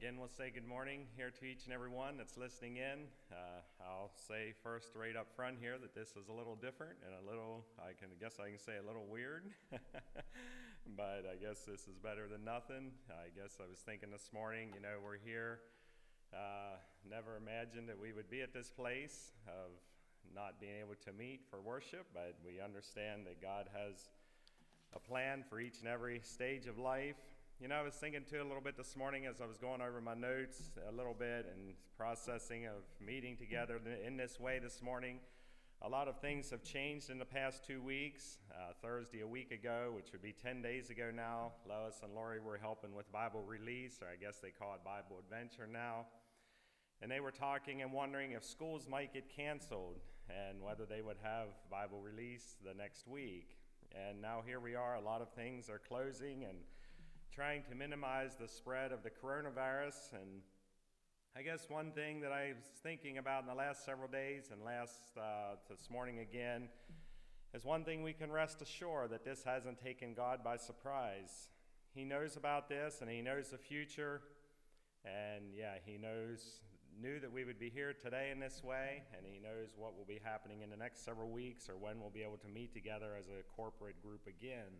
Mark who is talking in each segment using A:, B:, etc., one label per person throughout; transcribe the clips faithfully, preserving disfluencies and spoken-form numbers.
A: Again, we'll say good morning here to each and every one that's listening in. Uh, I'll say first right up front here that this is a little different and a little, I can I guess I can say a little weird, but I guess this is better than nothing. I guess I was thinking this morning, you know, we're here. Uh, never imagined that we would be at this place of not being able to meet for worship, but we understand that God has a plan for each and every stage of life. You know, I was thinking too a little bit this morning as I was going over my notes a little bit and processing of meeting together in this way this morning. A lot of things have changed in the past two weeks. Uh, Thursday, a week ago, which would be ten days ago now, Lois and Lori were helping with Bible Release, or I guess they call it Bible Adventure now. And they were talking and wondering if schools might get canceled and whether they would have Bible Release the next week. And now here we are, a lot of things are closing and trying to minimize the spread of the coronavirus. And I guess one thing that I was thinking about in the last several days and last uh, this morning again is one thing we can rest assured that this hasn't taken God by surprise. He knows about this and he knows the future. And yeah, he knows, knew that we would be here today in this way, and he knows what will be happening in the next several weeks or when we'll be able to meet together as a corporate group again.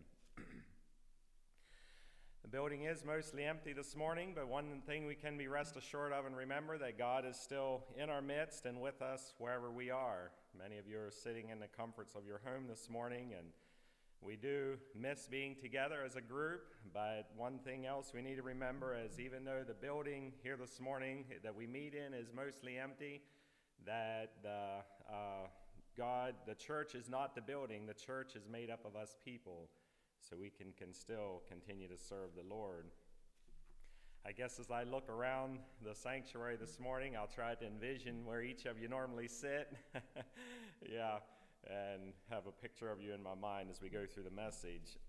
A: The building is mostly empty this morning, but one thing we can be rest assured of and remember that God is still in our midst and with us wherever we are. Many of you are sitting in the comforts of your home this morning, and we do miss being together as a group, but one thing else we need to remember is even though the building here this morning that we meet in is mostly empty, that the, uh, God, the church is not the building. The church is made up of us people. So we can, can still continue to serve the Lord. I guess as I look around the sanctuary this morning, I'll try to envision where each of you normally sit. yeah, and have a picture of you in my mind as we go through the message.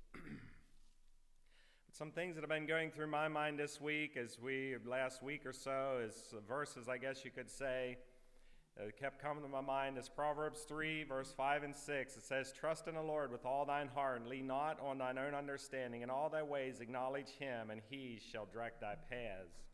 A: Some things that have been going through my mind this week, as we, last week or so, is verses, I guess you could say, that kept coming to my mind is Proverbs three, verse five and six. It says, "Trust in the Lord with all thine heart, and lean not on thine own understanding. In all thy ways acknowledge him, and he shall direct thy paths."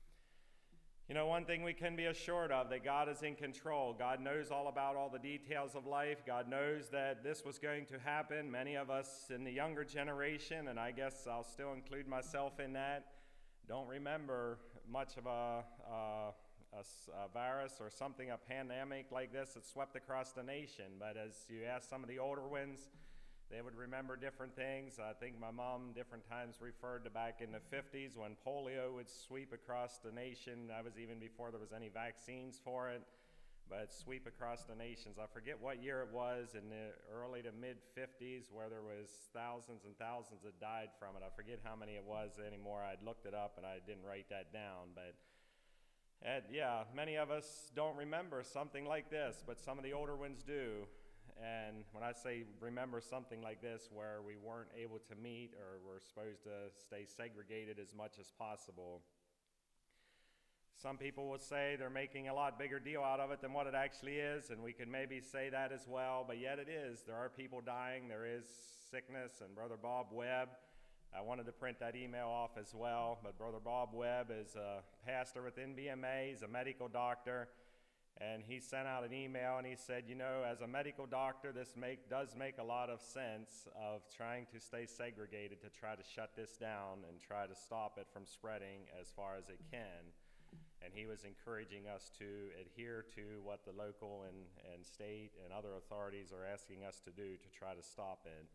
A: You know, one thing we can be assured of, that God is in control. God knows all about all the details of life. God knows that this was going to happen. Many of us in the younger generation, and I guess I'll still include myself in that, don't remember much of a... Uh, A, a virus or something, a pandemic like this that swept across the nation. But as you ask some of the older ones, they would remember different things. I think my mom different times referred to back in the fifties when polio would sweep across the nation. That was even before there was any vaccines for it, but sweep across the nations. I forget what year it was, in the early to mid fifties, where there was thousands and thousands that died from it. I forget how many it was anymore. I'd looked it up and I didn't write that down, but And yeah, many of us don't remember something like this, but some of the older ones do. And when I say remember something like this, where we weren't able to meet or were supposed to stay segregated as much as possible. Some people will say they're making a lot bigger deal out of it than what it actually is, and we could maybe say that as well, but yet it is. There are people dying, there is sickness, and Brother Bob Webb, I wanted to print that email off as well, but Brother Bob Webb is a pastor with N B M A. He's a medical doctor, and he sent out an email and he said, you know, as a medical doctor, this make, does make a lot of sense of trying to stay segregated to try to shut this down and try to stop it from spreading as far as it can. And he was encouraging us to adhere to what the local and, and state and other authorities are asking us to do to try to stop it.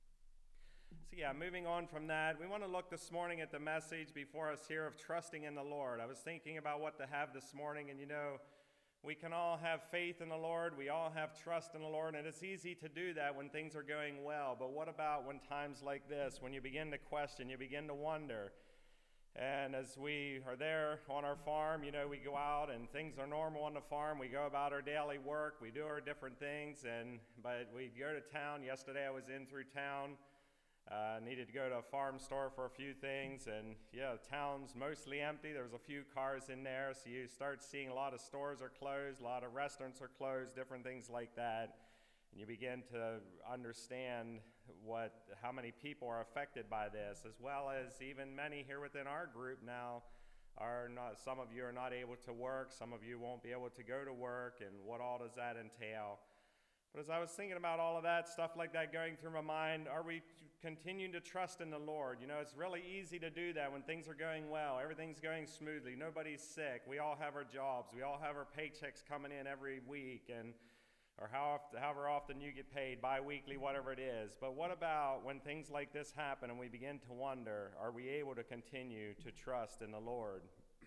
A: So yeah, moving on from that, we want to look this morning at the message before us here of trusting in the Lord. I was thinking about what to have this morning, and you know, we can all have faith in the Lord, we all have trust in the Lord, and it's easy to do that when things are going well. But what about when times like this, when you begin to question, you begin to wonder? And as we are there on our farm, you know, we go out and things are normal on the farm. We go about our daily work, we do our different things, and but we go to town. Yesterday I was in through town. Uh, needed to go to a farm store for a few things, and yeah, the town's mostly empty. There was a few cars in there, so you start seeing a lot of stores are closed, a lot of restaurants are closed, different things like that. And you begin to understand what, how many people are affected by this, as well as even many here within our group now are not, some of you are not able to work, some of you won't be able to go to work, and what all does that entail? But as I was thinking about all of that, stuff like that going through my mind, are we continuing to trust in the Lord? You know, it's really easy to do that when things are going well, everything's going smoothly, nobody's sick, we all have our jobs, we all have our paychecks coming in every week, and or how, however often you get paid, bi-weekly, whatever it is. But what about when things like this happen and we begin to wonder, are we able to continue to trust in the Lord?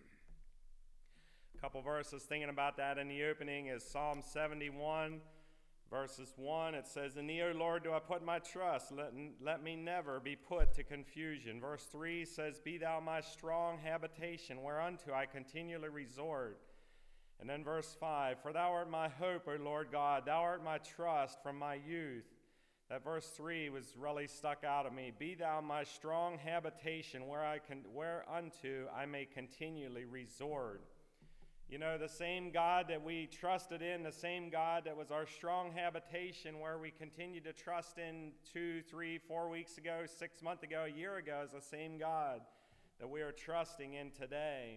A: A couple verses thinking about that in the opening is Psalm seventy-one, verses one. It says, "In thee, O Lord, do I put my trust. Let, let me never be put to confusion." Verse three says, "Be thou my strong habitation, whereunto I continually resort." And then verse five, "For thou art my hope, O Lord God, thou art my trust from my youth." That verse three was really stuck out of me. "Be thou my strong habitation, where I can, whereunto I may continually resort." You know, the same God that we trusted in, the same God that was our strong habitation, where we continued to trust in two, three, four weeks ago, six months ago, a year ago, is the same God that we are trusting in today.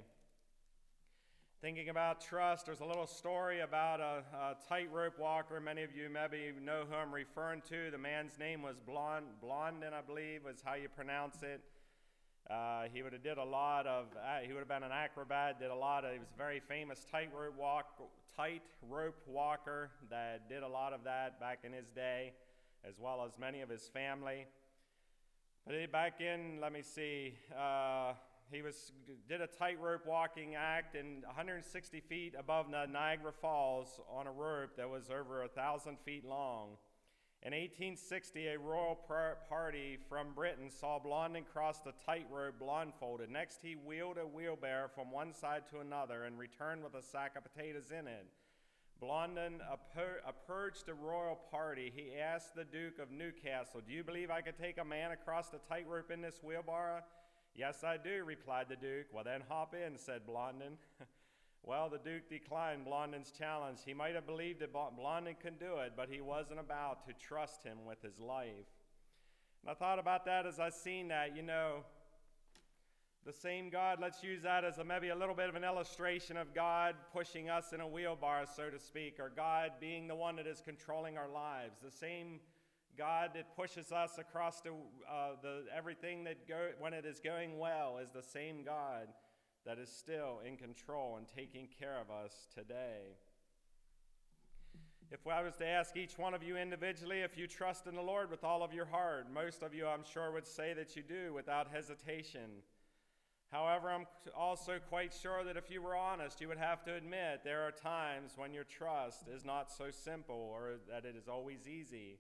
A: Thinking about trust, there's a little story about a, a tightrope walker. Many of you maybe know who I'm referring to. The man's name was Blond, Blondin, I believe, is how you pronounce it. Uh, he would have did a lot of, uh, he would have been an acrobat, did a lot of, he was a very famous tightrope walk, tightrope walker that did a lot of that back in his day, as well as many of his family. But he, back in, let me see, uh, He was did a tightrope walking act in one hundred sixty feet above the Niagara Falls on a rope that was over a thousand feet long. In eighteen sixty, a royal party from Britain saw Blondin cross the tightrope blindfolded. Next, he wheeled a wheelbarrow from one side to another and returned with a sack of potatoes in it. Blondin approached the royal party. He asked the Duke of Newcastle, "Do you believe I could take a man across the tightrope in this wheelbarrow?" "Yes, I do," replied the Duke. "Well, then hop in," said Blondin. Well, the Duke declined Blondin's challenge. He might have believed that Blondin could do it, but he wasn't about to trust him with his life. And I thought about that as I seen that, you know, the same God, let's use that as a, maybe a little bit of an illustration of God pushing us in a wheelbarrow, so to speak, or God being the one that is controlling our lives. The same God that pushes us across the, uh, the everything that go, when it is going well is the same God that is still in control and taking care of us today. If I was to ask each one of you individually if you trust in the Lord with all of your heart, most of you, I'm sure, would say that you do without hesitation. However, I'm also quite sure that if you were honest, you would have to admit there are times when your trust is not so simple or that it is always easy.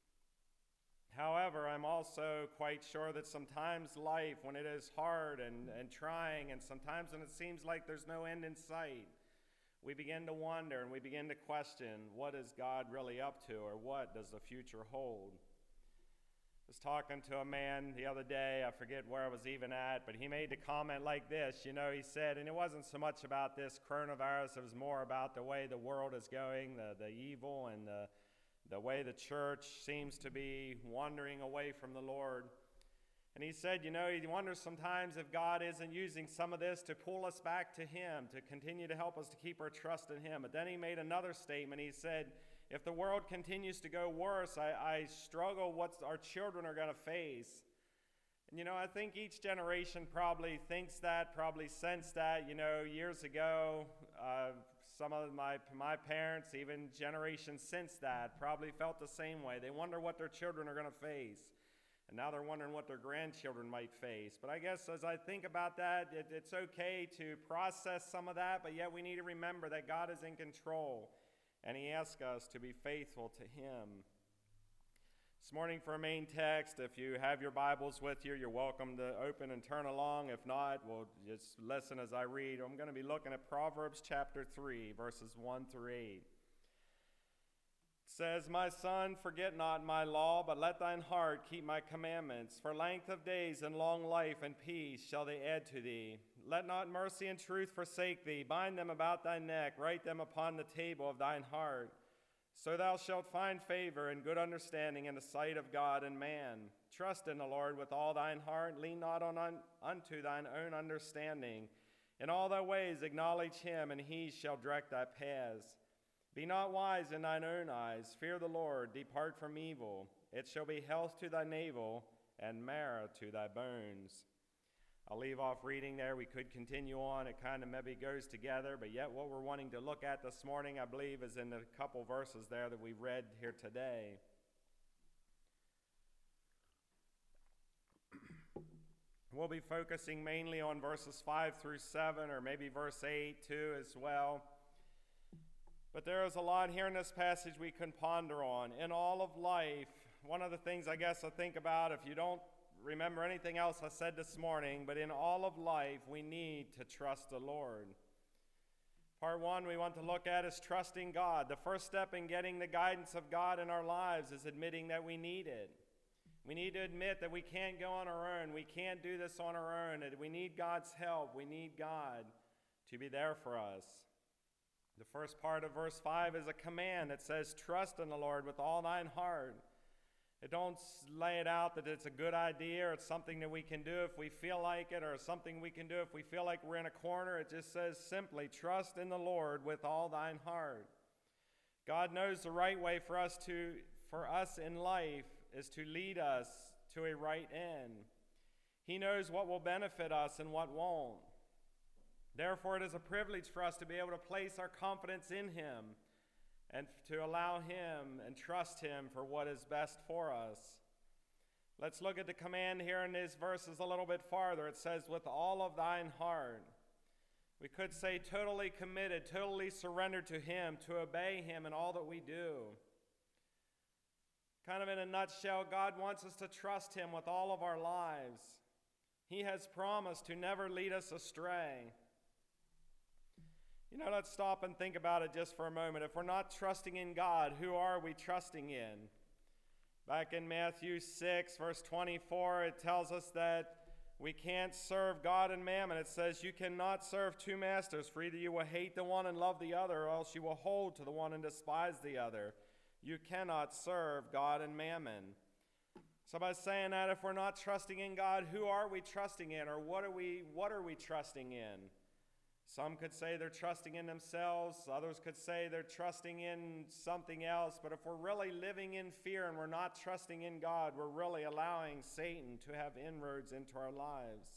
A: However, I'm also quite sure that sometimes life, when it is hard and, and trying, and sometimes when it seems like there's no end in sight, we begin to wonder and we begin to question, what is God really up to, or what does the future hold? I was talking to a man the other day, I forget where I was even at, but he made the comment like this, you know, he said, and it wasn't so much about this coronavirus, it was more about the way the world is going, the, the evil and the the way the church seems to be wandering away from the Lord. And he said, you know, he wonders sometimes if God isn't using some of this to pull us back to him, to continue to help us to keep our trust in him. But then he made another statement. He said, if the world continues to go worse, I, I struggle what our children are going to face. And, you know, I think each generation probably thinks that, probably sensed that. You know, years ago, uh, some of my, my parents, even generations since that, probably felt the same way. They wonder what their children are going to face. And now they're wondering what their grandchildren might face. But I guess as I think about that, it, it's okay to process some of that, but yet we need to remember that God is in control, and he asks us to be faithful to him. This morning for our main text, if you have your Bibles with you, you're welcome to open and turn along. If not, we'll just listen as I read. I'm going to be looking at Proverbs chapter three, verses one through eight. It says, My son, forget not my law, but let thine heart keep my commandments. For length of days and long life and peace shall they add to thee. Let not mercy and truth forsake thee. Bind them about thy neck, write them upon the table of thine heart. So thou shalt find favor and good understanding in the sight of God and man. Trust in the Lord with all thine heart. Lean not on un- unto thine own understanding. In all thy ways acknowledge him, and he shall direct thy paths. Be not wise in thine own eyes. Fear the Lord. Depart from evil. It shall be health to thy navel and marrow to thy bones. I'll leave off reading there. We could continue on. It kind of maybe goes together, but yet what we're wanting to look at this morning, I believe, is in the couple verses there that we read here today. We'll be focusing mainly on verses five through seven, or maybe verse eight too as well. But there is a lot here in this passage we can ponder on. In all of life, one of the things I guess I think about, if you don't remember anything else I said this morning, but in all of life we need to trust the Lord. Part one we want to look at is trusting God. The first step in getting the guidance of God in our lives is admitting that we need it. We need to admit that we can't go on our own. We can't do this on our own. We need God's help. We need God to be there for us. The first part of verse five is a command that says, trust in the Lord with all thine heart. It don't lay it out that it's a good idea or it's something that we can do if we feel like it, or something we can do if we feel like we're in a corner. It just says simply, trust in the Lord with all thine heart. God knows the right way for us to, for us in life is to lead us to a right end. He knows what will benefit us and what won't. Therefore, it is a privilege for us to be able to place our confidence in him and to allow him and trust him for what is best for us. Let's look at the command here in these verses a little bit farther. It says, with all of thine heart. We could say totally committed, totally surrendered to him, to obey him in all that we do. Kind of in a nutshell, God wants us to trust him with all of our lives. He has promised to never lead us astray. You know, let's stop and think about it just for a moment. If we're not trusting in God, who are we trusting in? Back in Matthew six, verse twenty-four, it tells us that we can't serve God and mammon. It says, you cannot serve two masters, for either you will hate the one and love the other, or else you will hold to the one and despise the other. You cannot serve God and mammon. So by saying that, if we're not trusting in God, who are we trusting in, or what are we, what are we trusting in? Some could say they're trusting in themselves. Others could say they're trusting in something else. But if we're really living in fear and we're not trusting in God, we're really allowing Satan to have inroads into our lives.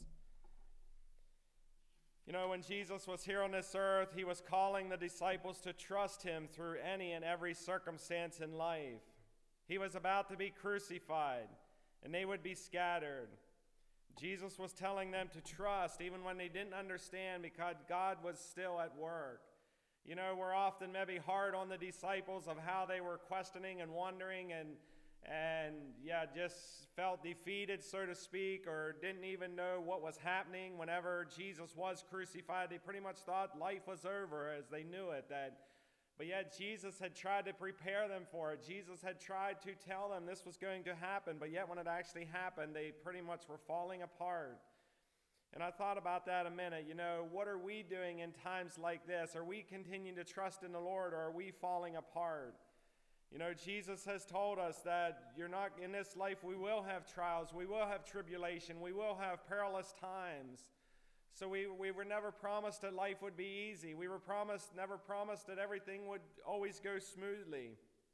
A: You know, when Jesus was here on this earth, he was calling the disciples to trust him through any and every circumstance in life. He was about to be crucified, and they would be scattered. Jesus was telling them to trust even when they didn't understand, because God was still at work. You know, we're often maybe hard on the disciples of how they were questioning and wondering and, and yeah, just felt defeated, so to speak, or didn't even know what was happening whenever Jesus was crucified. They pretty much thought life was over as they knew it. That, but yet Jesus had tried to prepare them for it. Jesus had tried to tell them this was going to happen, but yet when it actually happened, they pretty much were falling apart. And I thought about that a minute. You know, what are we doing in times like this? Are we continuing to trust in the Lord, or are we falling apart? You know, Jesus has told us that you're not in this life, we will have trials, we will have tribulation, we will have perilous times. So we, we were never promised that life would be easy. We were promised, never promised that everything would always go smoothly.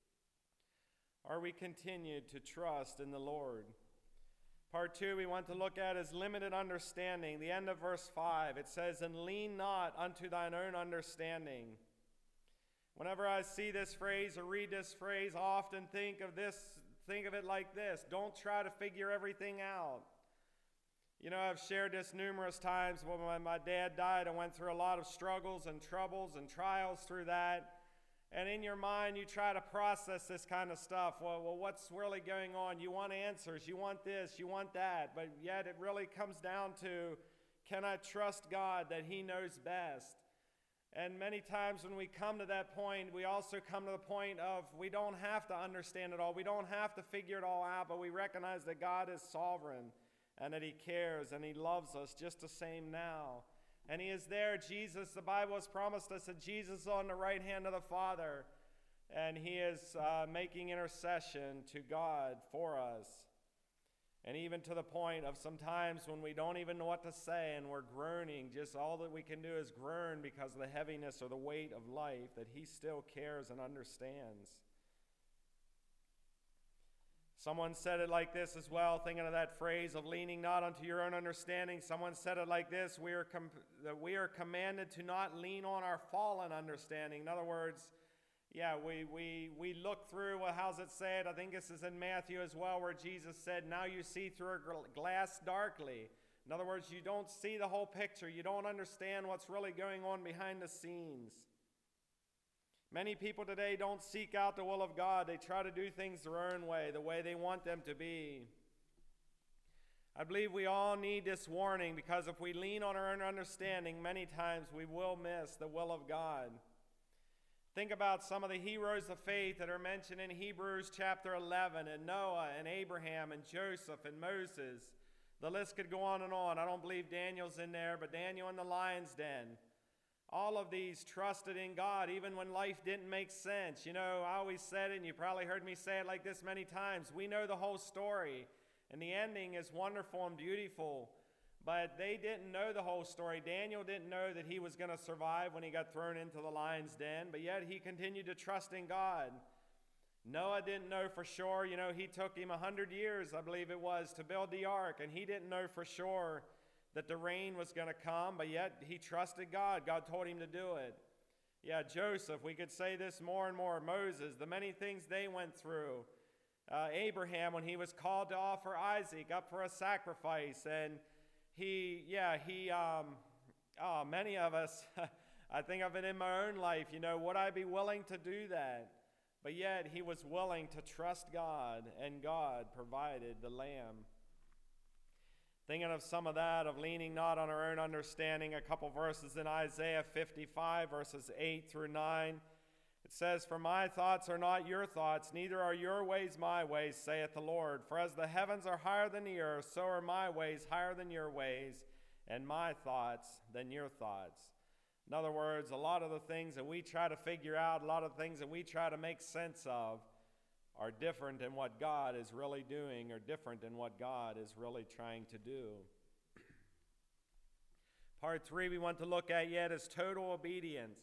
A: Are we continued to trust in the Lord? Part two we want to look at is limited understanding. The end of verse five, it says, and lean not unto thine own understanding. Whenever I see this phrase or read this phrase, I often think of this, think of it like this: don't try to figure everything out. You know, I've shared this numerous times. When my dad died, I went through a lot of struggles and troubles and trials through that. And in your mind, you try to process this kind of stuff. Well, well, what's really going on? You want answers. You want this. You want that. But yet it really comes down to, can I trust God that he knows best? And many times when we come to that point, we also come to the point of we don't have to understand it all. We don't have to figure it all out, but we recognize that God is sovereign and that he cares and he loves us just the same now. And he is there. Jesus, the Bible has promised us that Jesus is on the right hand of the Father, and he is uh, making intercession to God for us. And even to the point of sometimes when we don't even know what to say and we're groaning, just all that we can do is groan because of the heaviness or the weight of life, that he still cares and understands. Someone said it like this as well, thinking of that phrase of leaning not unto your own understanding. Someone said it like this, we are, com- that we are commanded to not lean on our fallen understanding. In other words, yeah, we, we, we look through, well, how's it said? I think this is in Matthew as well, where Jesus said, now you see through a glass darkly. In other words, you don't see the whole picture. You don't understand what's really going on behind the scenes. Many people today don't seek out the will of God. They try to do things their own way, the way they want them to be. I believe we all need this warning, because if we lean on our own understanding, many times we will miss the will of God. Think about some of the heroes of faith that are mentioned in Hebrews chapter eleven, and Noah and Abraham and Joseph and Moses. The list could go on and on. I don't believe Daniel's in there, but Daniel in the lion's den. All of these trusted in God even when life didn't make sense. You know, I always said it, and you probably heard me say it like this many times. We know the whole story, and the ending is wonderful and beautiful. But they didn't know the whole story. Daniel didn't know that he was going to survive when he got thrown into the lion's den, but yet he continued to trust in God. Noah didn't know for sure. You know, he took him a hundred years, I believe it was, to build the ark, and he didn't know for sure that the rain was going to come, but yet he trusted God. God told him to do it. Yeah, Joseph, we could say this more and more. Moses, the many things they went through. Uh, Abraham, when he was called to offer Isaac up for a sacrifice, and He, yeah, he, um, oh, many of us, I think of it in my own life, you know, would I be willing to do that? But yet he was willing to trust God, and God provided the lamb. Thinking of some of that, of leaning not on our own understanding, a couple verses in Isaiah fifty-five, verses eight through nine. It says, for my thoughts are not your thoughts, neither are your ways my ways, saith the Lord. For as the heavens are higher than the earth, so are my ways higher than your ways, and my thoughts than your thoughts. In other words, a lot of the things that we try to figure out, a lot of the things that we try to make sense of, are different than what God is really doing, or different than what God is really trying to do. Part three we want to look at yet is total obedience.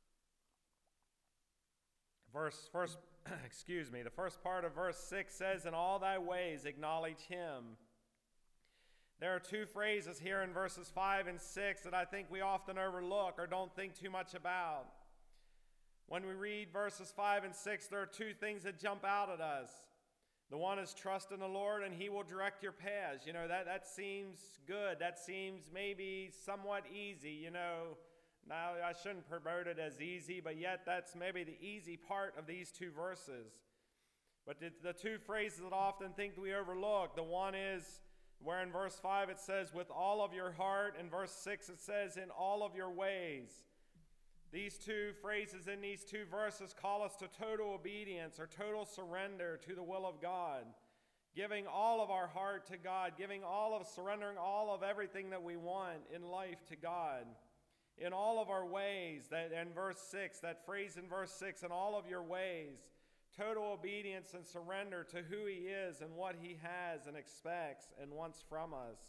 A: Verse first, excuse me, the first part of verse six says, in all thy ways acknowledge him. There are two phrases here in verses five and six that I think we often overlook or don't think too much about. When we read verses five and six, there are two things that jump out at us. The one is trust in the Lord, and he will direct your paths. You know, that, that seems good. That seems maybe somewhat easy, you know. Now, I shouldn't promote it as easy, but yet that's maybe the easy part of these two verses. But the, the two phrases that I often think we overlook, the one is where in verse five it says, with all of your heart. In verse six it says, in all of your ways. These two phrases in these two verses call us to total obedience or total surrender to the will of God. Giving all of our heart to God, giving all of, surrendering all of everything that we want in life to God. In all of our ways, that in verse six, that phrase in verse six, in all of your ways, total obedience and surrender to who he is and what he has and expects and wants from us.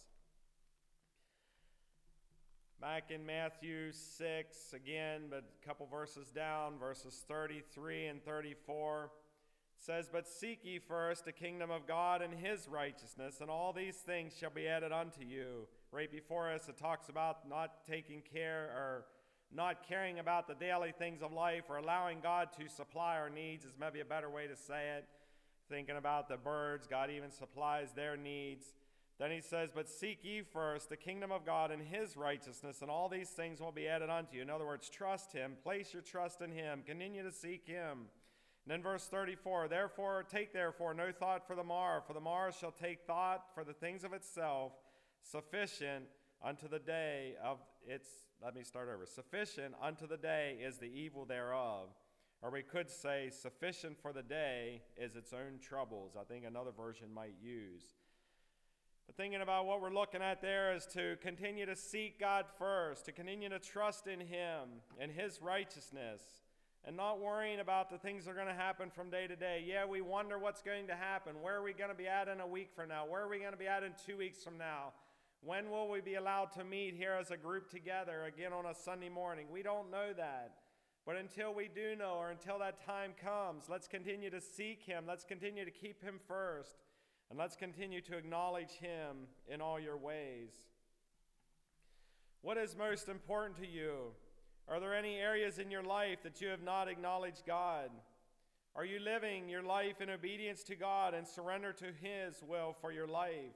A: Back in Matthew six, again, but a couple verses down, verses thirty-three and thirty-four, it says, but seek ye first the kingdom of God and his righteousness, and all these things shall be added unto you. Right before us, it talks about not taking care or not caring about the daily things of life, or allowing God to supply our needs is maybe a better way to say it. Thinking about the birds, God even supplies their needs. Then he says, but seek ye first the kingdom of God and his righteousness, and all these things will be added unto you. In other words, trust him, place your trust in him, continue to seek him. And then verse thirty-four, therefore take therefore no thought for the morrow, for the morrow shall take thought for the things of itself. Sufficient unto the day of its, let me start over. Sufficient unto the day is the evil thereof. Or we could say, sufficient for the day is its own troubles. I think another version might use. But thinking about what we're looking at there is to continue to seek God first, to continue to trust in him and his righteousness. and not worrying about the things that are going to happen from day to day. Yeah, we wonder what's going to happen. Where are we going to be at in a week from now? Where are we going to be at in two weeks from now? When will we be allowed to meet here as a group together again on a Sunday morning? We don't know that. But until we do know, or until that time comes, let's continue to seek him. Let's continue to keep him first. And let's continue to acknowledge him in all your ways. What is most important to you? Are there any areas in your life that you have not acknowledged God? Are you living your life in obedience to God and surrender to his will for your life?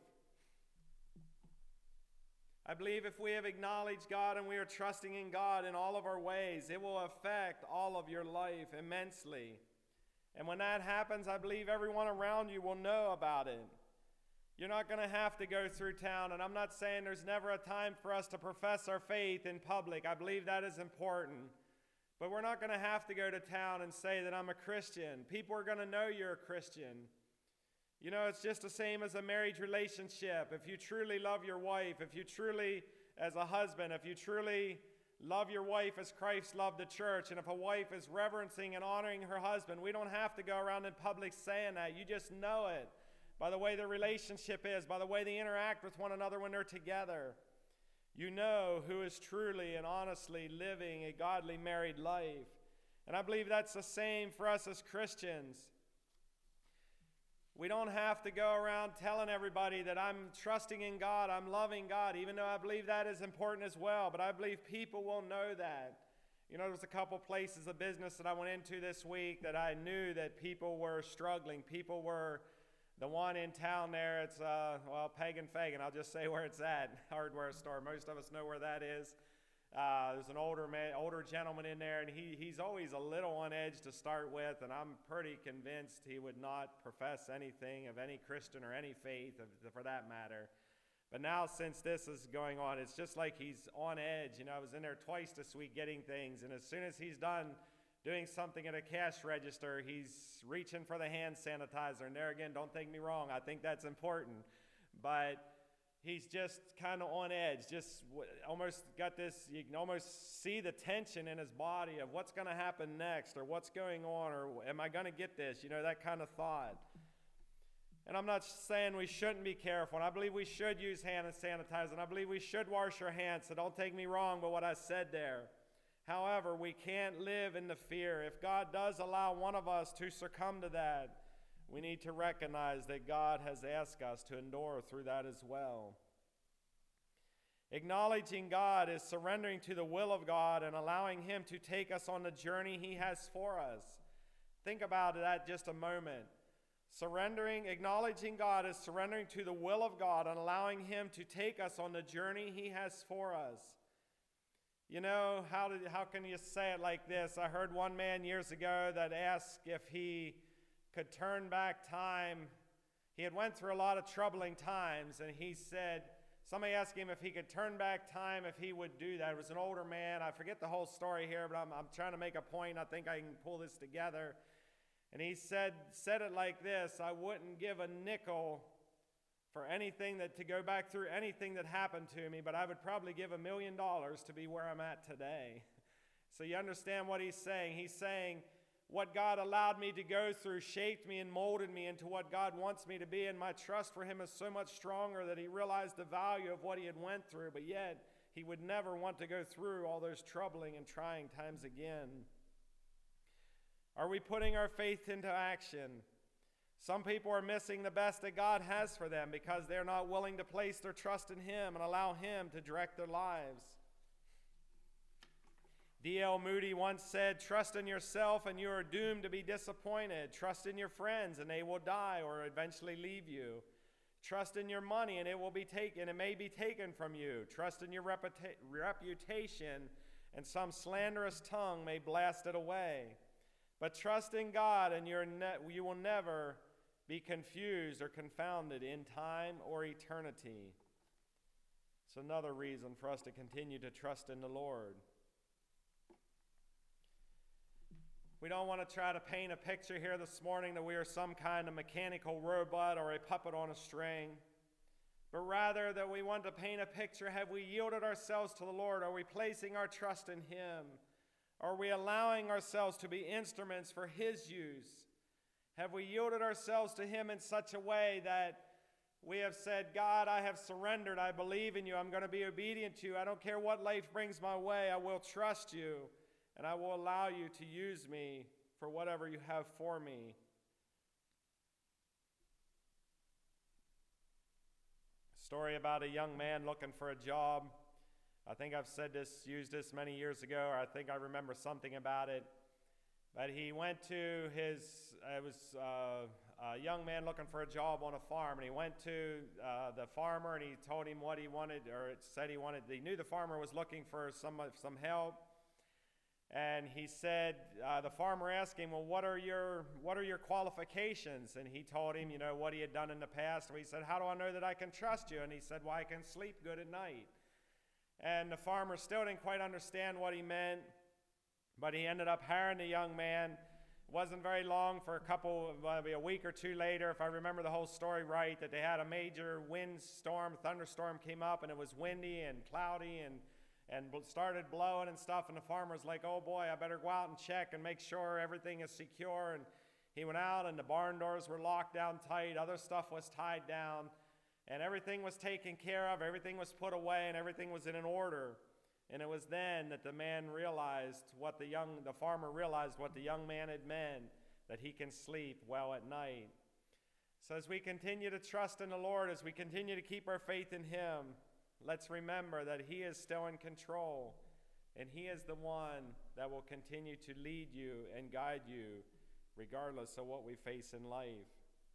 A: I believe if we have acknowledged God and we are trusting in God in all of our ways, it will affect all of your life immensely. And when that happens, I believe everyone around you will know about it. You're not going to have to go through town, and I'm not saying there's never a time for us to profess our faith in public. I believe that is important. But we're not going to have to go to town and say that I'm a Christian. People are going to know you're a Christian. You know, it's just the same as a marriage relationship. If you truly love your wife, if you truly, as a husband, if you truly love your wife as Christ loved the church, and if a wife is reverencing and honoring her husband, we don't have to go around in public saying that. You just know it by the way their relationship is, by the way they interact with one another when they're together. You know who is truly and honestly living a godly married life. And I believe that's the same for us as Christians. We don't have to go around telling everybody that I'm trusting in God, I'm loving God, even though I believe that is important as well. But I believe people will know that. You know, there was a couple places of business that I went into this week that I knew that people were struggling. People were, the one in town there, it's, uh, well, Pagan Fagan, I'll just say where it's at, hardware store. Most of us know where that is. Uh, there's an older man, older gentleman in there, and he, he's always a little on edge to start with, and I'm pretty convinced he would not profess anything of any Christian or any faith of, for that matter. But now since this is going on, it's just like he's on edge. You know, I was in there twice this week getting things, and as soon as he's done doing something at a cash register, he's reaching for the hand sanitizer. And there again, don't take me wrong, I think that's important. But he's just kind of on edge, just almost got this, you can almost see the tension in his body of what's going to happen next, or what's going on, or am I going to get this, you know, that kind of thought. And I'm not saying we shouldn't be careful, and I believe we should use hand sanitizer, and I believe we should wash our hands, so don't take me wrong by what I said there. However, we can't live in the fear. If God does allow one of us to succumb to that, we need to recognize that God has asked us to endure through that as well. Acknowledging God is surrendering to the will of God and allowing him to take us on the journey he has for us. Think about that just a moment. Surrendering, acknowledging God is surrendering to the will of God and allowing him to take us on the journey he has for us. You know, how, did, how can you say it like this? I heard one man years ago that asked if he could turn back time. He had went through a lot of troubling times, and he said, somebody asked him if he could turn back time, if he would do that. It was an older man. I forget the whole story here, but I'm, I'm trying to make a point. I think I can pull this together. And he said, said it like this: I wouldn't give a nickel for anything that, to go back through anything that happened to me, but I would probably give a million dollars to be where I'm at today. So you understand what he's saying. He's saying, what God allowed me to go through shaped me and molded me into what God wants me to be, and my trust for him is so much stronger that he realized the value of what he had went through, but yet he would never want to go through all those troubling and trying times again. Are we putting our faith into action? Some people are missing the best that God has for them because they're not willing to place their trust in him and allow him to direct their lives. D L Moody once said, trust in yourself and you are doomed to be disappointed. Trust in your friends and they will die or eventually leave you. Trust in your money and it will be taken, it may be taken from you. Trust in your reputa- reputation and some slanderous tongue may blast it away. But trust in God and you're ne- you will never be confused or confounded in time or eternity. It's another reason for us to continue to trust in the Lord. We don't want to try to paint a picture here this morning that we are some kind of mechanical robot or a puppet on a string, but rather that we want to paint a picture. Have we yielded ourselves to the Lord? Are we placing our trust in him? Are we allowing ourselves to be instruments for His use? Have we yielded ourselves to Him in such a way that we have said, God, I have surrendered. I believe in you. I'm going to be obedient to you. I don't care what life brings my way. I will trust you, and I will allow you to use me for whatever you have for me. A story about a young man looking for a job. I think I've said this, used this many years ago, or I think I remember something about it. But he went to his, it was uh, a young man looking for a job on a farm, and he went to uh, the farmer and he told him what he wanted, or it said he wanted, he knew the farmer was looking for some, some help. And he said, uh, the farmer asked him, well, what are your what are your qualifications? And he told him, you know, what he had done in the past. And he said, how do I know that I can trust you? And he said, well, I can sleep good at night. And the farmer still didn't quite understand what he meant, but he ended up hiring the young man. It wasn't very long, for a couple, maybe a week or two later, if I remember the whole story right, that they had a major windstorm, thunderstorm came up, and it was windy and cloudy and and started blowing and stuff, and the farmer's like, oh boy, I better go out and check and make sure everything is secure. And he went out, and the barn doors were locked down tight, other stuff was tied down, and everything was taken care of, everything was put away, and everything was in an order. And it was then that the man realized what the young, the farmer realized what the young man had meant, that he can sleep well at night. So as we continue to trust in the Lord, as we continue to keep our faith in Him, let's remember that He is still in control, and He is the one that will continue to lead you and guide you regardless of what we face in life.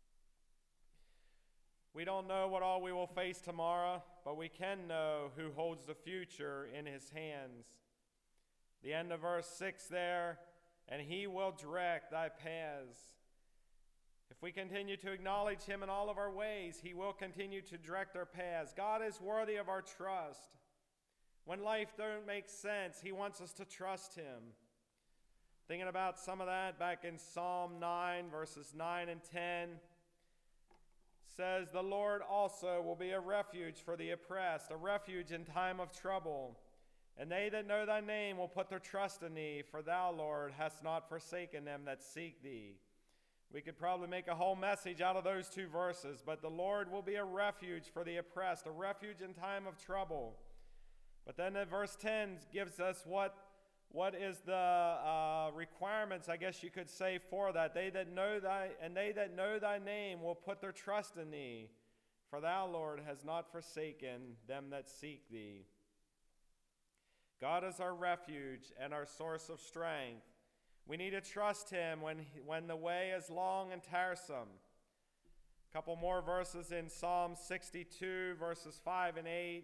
A: We don't know what all we will face tomorrow, but we can know who holds the future in His hands. The end of verse six there, and He will direct thy paths. If we continue to acknowledge Him in all of our ways, He will continue to direct our paths. God is worthy of our trust. When life doesn't make sense, He wants us to trust Him. Thinking about some of that back in Psalm nine, verses nine and ten, says, the Lord also will be a refuge for the oppressed, a refuge in time of trouble. And they that know thy name will put their trust in thee, for thou, Lord, hast not forsaken them that seek thee. We could probably make a whole message out of those two verses, but the Lord will be a refuge for the oppressed, a refuge in time of trouble. But then in verse ten gives us what, what is the uh, requirements, I guess you could say, for that. They that know thy, and they that know thy name will put their trust in thee, for thou, Lord, hast not forsaken them that seek thee. God is our refuge and our source of strength. We need to trust Him when, when the way is long and tiresome. A couple more verses in Psalm sixty-two, verses five and eight.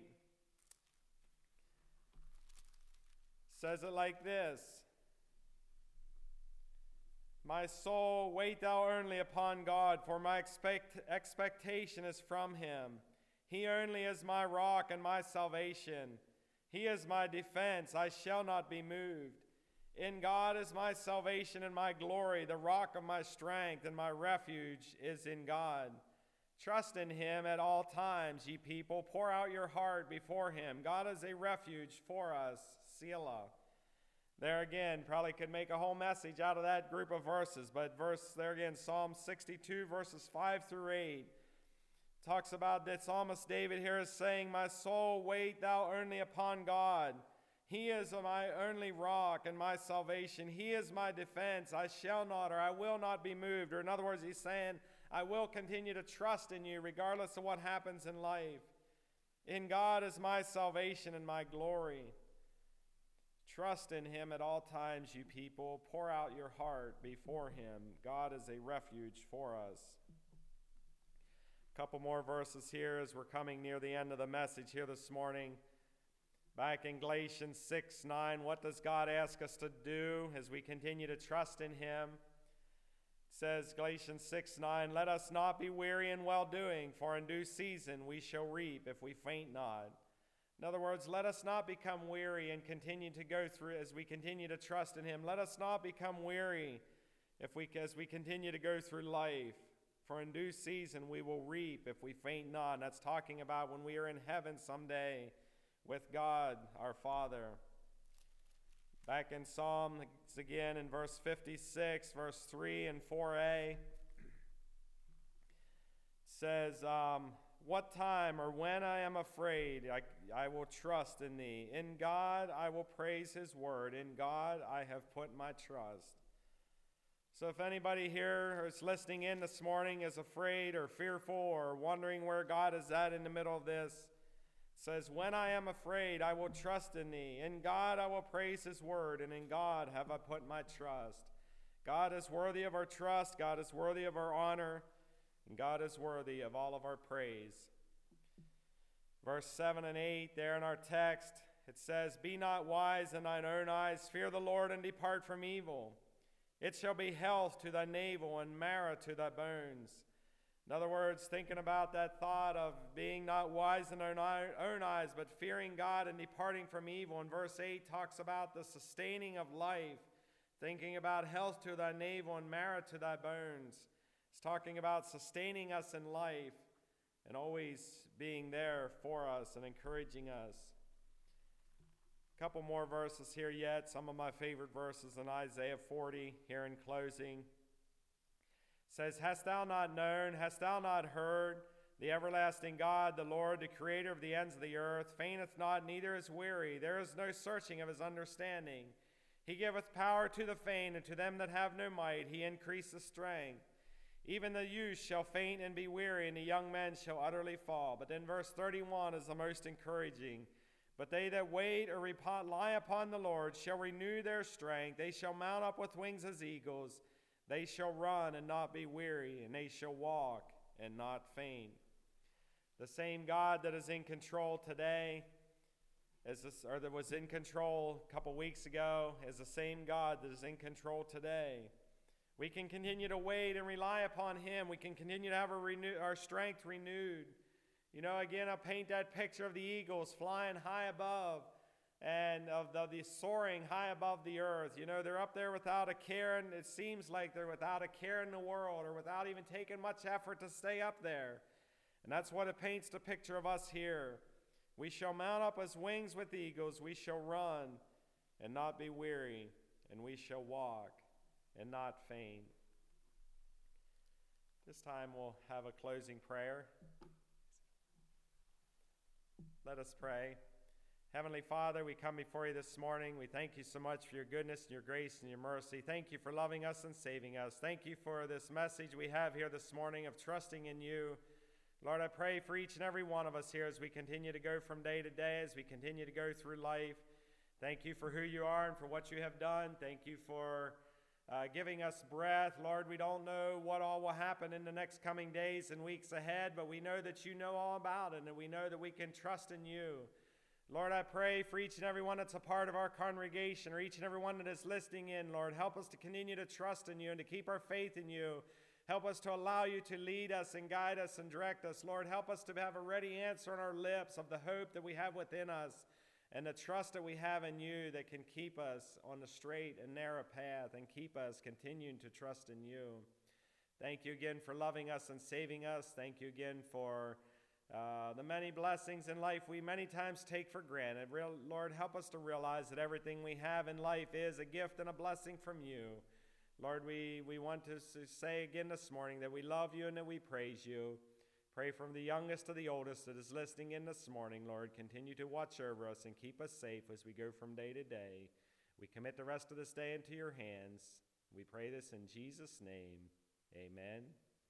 A: Says it like this. My soul, wait thou only upon God, for my expect, expectation is from Him. He only is my rock and my salvation. He is my defense, I shall not be moved. In God is my salvation and my glory, the rock of my strength, and my refuge is in God. Trust in Him at all times, ye people. Pour out your heart before Him. God is a refuge for us. Selah. There again, probably could make a whole message out of that group of verses, but verse there again, Psalm sixty-two, verses five through eight, talks about that psalmist David here is saying, my soul, wait thou only upon God. He is my only rock and my salvation. He is my defense. I shall not, or I will not be moved. Or in other words, he's saying, I will continue to trust in you regardless of what happens in life. In God is my salvation and my glory. Trust in Him at all times, you people. Pour out your heart before Him. God is a refuge for us. A couple more verses here as we're coming near the end of the message here this morning. Back in Galatians six nine, what does God ask us to do as we continue to trust in Him? It says, Galatians six nine, let us not be weary in well-doing, for in due season we shall reap if we faint not. In other words, let us not become weary and continue to go through as we continue to trust in Him. Let us not become weary if we, as we continue to go through life. For in due season we will reap if we faint not. And that's talking about when we are in heaven someday with God, our Father. Back in Psalms again in verse fifty-six, verse three and four a, says, um, what time or when I am afraid, I, I will trust in thee. In God I will praise his word. In God I have put my trust. So if anybody here who's listening in this morning is afraid or fearful or wondering where God is at in the middle of this, it says, when I am afraid, I will trust in thee. In God I will praise his word, and in God have I put my trust. God is worthy of our trust. God is worthy of our honor. And God is worthy of all of our praise. Verse seven and eight there in our text, it says, be not wise in thine own eyes. Fear the Lord and depart from evil. It shall be health to thy navel and marrow to thy bones. In other words, thinking about that thought of being not wise in our own eyes, but fearing God and departing from evil. And verse eight talks about the sustaining of life, thinking about health to thy navel and marrow to thy bones. It's talking about sustaining us in life and always being there for us and encouraging us. A couple more verses here yet, some of my favorite verses in Isaiah forty here in closing. It says, hast thou not known, hast thou not heard, the everlasting God, the Lord, the creator of the ends of the earth, fainteth not, neither is weary. There is no searching of his understanding. He giveth power to the faint, and to them that have no might he increaseth strength. Even the youth shall faint and be weary, and the young men shall utterly fall. But then verse thirty-one is the most encouraging. But they that wait or rely upon the Lord shall renew their strength. They shall mount up with wings as eagles. They shall run and not be weary, and they shall walk and not faint. The same God that is in control today, as this, or that was in control a couple weeks ago, is the same God that is in control today. We can continue to wait and rely upon him. We can continue to have our, renew, our strength renewed. You know, again, I paint that picture of the eagles flying high above, and of the, the soaring high above the earth. You know, they're up there without a care, and it seems like they're without a care in the world, or without even taking much effort to stay up there. And that's what it paints the picture of us here. We shall mount up as wings with eagles. We shall run and not be weary, and we shall walk and not faint. This time we'll have a closing prayer. Let us pray. Heavenly Father, we come before you this morning. We thank you so much for your goodness and your grace and your mercy. Thank you for loving us and saving us. Thank you for this message we have here this morning of trusting in you. Lord, I pray for each and every one of us here as we continue to go from day to day, as we continue to go through life. Thank you for who you are and for what you have done. Thank you for uh, giving us breath. Lord, we don't know what all will happen in the next coming days and weeks ahead, but we know that you know all about it, and we know that we can trust in you. Lord, I pray for each and every one that's a part of our congregation, or each and every one that is listening in. Lord, help us to continue to trust in you and to keep our faith in you. Help us to allow you to lead us and guide us and direct us. Lord, help us to have a ready answer on our lips of the hope that we have within us and the trust that we have in you that can keep us on the straight and narrow path and keep us continuing to trust in you. Thank you again for loving us and saving us. Thank you again for Uh, the many blessings in life we many times take for granted. Real, Lord, help us to realize that everything we have in life is a gift and a blessing from you. Lord, we, we want to say again this morning that we love you and that we praise you. Pray from the youngest to the oldest that is listening in this morning, Lord. Continue to watch over us and keep us safe as we go from day to day. We commit the rest of this day into your hands. We pray this in Jesus' name. Amen.